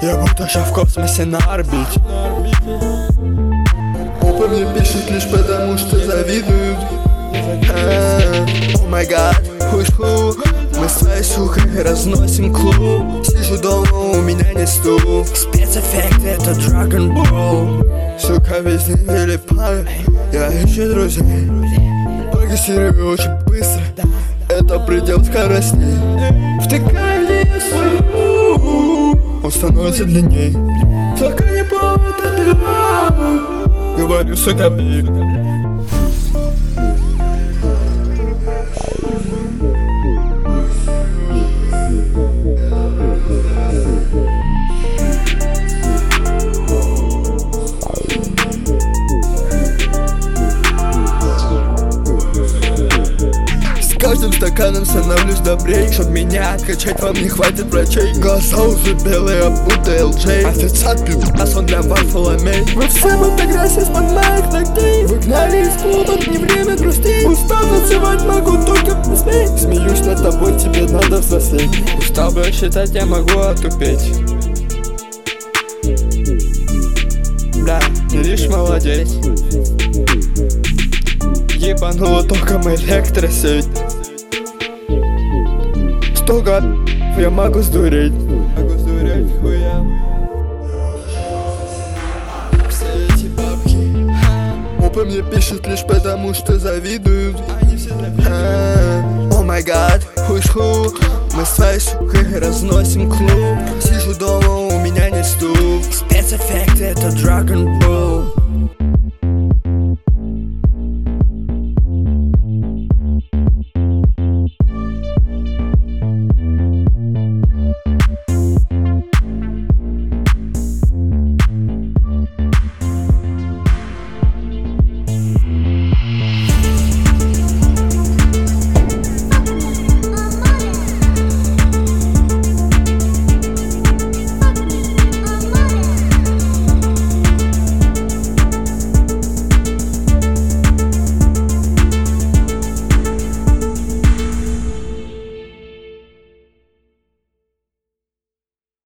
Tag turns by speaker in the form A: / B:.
A: Я будто же в космосе на орбите.
B: Опа мне пишет лишь потому, что завидуют.
A: О май гад, ху-ху. Мы своей сухой разносим клуб. Сижу дома, у меня не стул. Спецэффект, это Dragon Ball.
B: Сука, везде залипаю. Я ищу друзей. Прогрессирую очень быстро. Это предел скоростей.
A: Втыкаю в нее свою.
B: Он становится длинней.
A: Только не повод отрываю.
B: Говорю, сука, бей.
A: С каждым стаканом становлюсь добрей. Чтоб меня откачать, вам не хватит врачей.
B: Глаза уже белые, будто LJ.
A: Официант пидас, он для Варфоломей. Вы все будто грязь из-под моих ногтей. Вы гнали из клуба, не время грустить. Устал танцевать, могу только посмеять.
B: Смеюсь над тобой, тебе надо взрослеть.
A: Устал бы считать, я могу отупеть. Да, не лишь молодеть. Ебануло током электросеть. 100 год, я могу сдуреть.
B: Могу сдурять хуя.
A: Все эти бабки.
B: Опа мне пишет лишь потому, что завидуют.
A: Они все для. О май гад, хуш-ху. Мы своей сухой разносим клуб. Сижу дома, у меня не стул. Спецэффект, это Dragon Ball.